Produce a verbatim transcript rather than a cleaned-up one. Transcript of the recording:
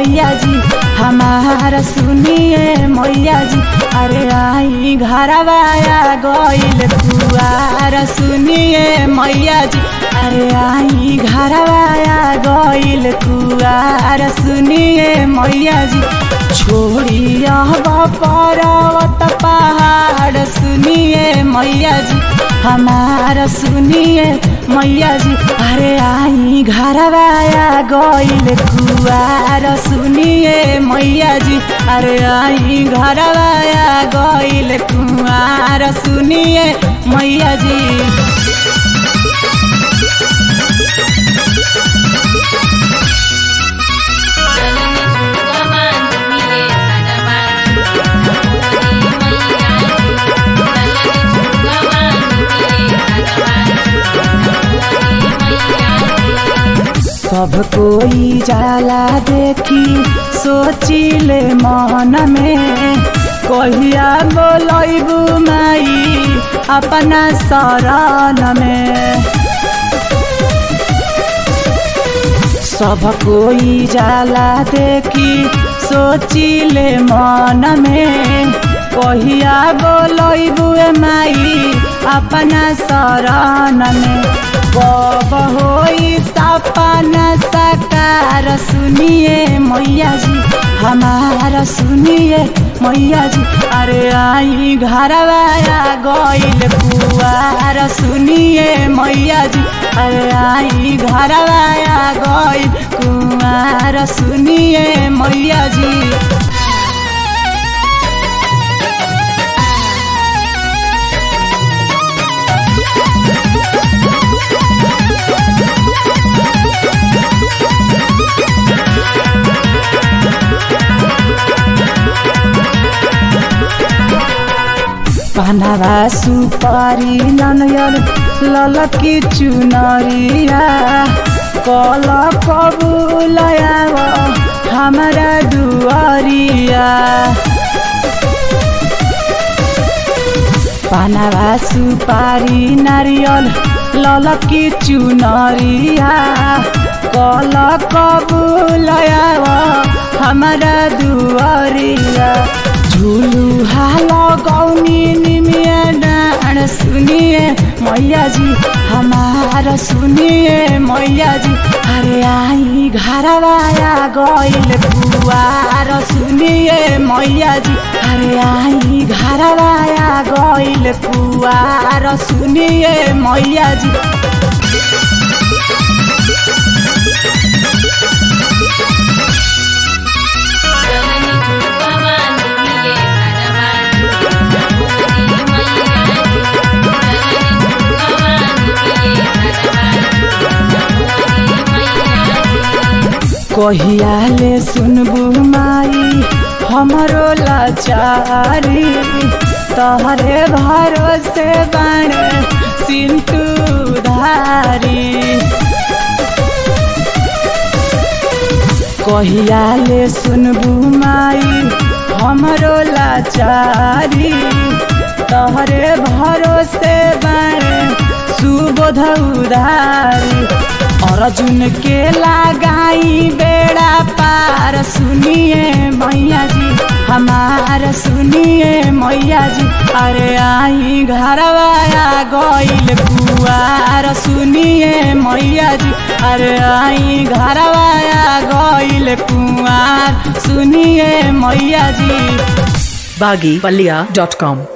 मैया जी हमारा सुनिए मैया जी। अरे आई घरवाया गइल कुआर सुनिए मैया जी। अरे आई घरवाया गइल कुआर सुनिए मैया जी। छोड़ी अब पर्वत पहाड़ सुनिए मैया जी हमारा सुनिए मैया जी। अरे आई घरवाया गइल कुआर सुनिए मैया जी। अरे आई घरवाया गइल कुआर सुनिए मैया जी। सब कोई जाला देखी सोचिले मन में कहिया बोलैबू माई अपना शरण में। सब कोई जाला देखी सोचिले मन में कहिया बोलैबू माई अपना शरण में। कब होई सपना साकार सुनिए मैया जी हमारा सुनिए मैया जी। अरे आई घरवाया गइल कुआर सुनिए मैया जी। अरे आई घरवाया गइल कुआर सुनिए मैया जी। पानावा सुपारी ननयल ललकी चुनरिया कल कबूलया हमारा दुआरिया। पानावा सुपारी नारियल ललकी चुनरिया कल कबूलया हमारा दुआरिया। झुलू हाल गौनी निमिया डाँड सुनिए मैया जी हमारा सुनिए मैया जी। अरे आई घरवाया गइल कुआर सुनिए मैया जी। अरे आई घरवाया गइल कुआर सुनिए मैया जी। कहियाले सुनबू माई हमरो लाचारी तहरे भरोसे बाणे सिंटू धारी। कहियाले सुनबू माई हमरो लाचारी तहरे भरोसे बाणे सुबोध उधारी। अर्जुन के लगाई बेड़ा पार सुनिए मैया जी हमारा सुनिए मैया जी। अरे आई घरवाया गइल कुआर सुनिए मैया जी। अरे आई घरवाया गइल कुआर सुनिए मैया जी। बागी पल्लिया डॉट कॉम।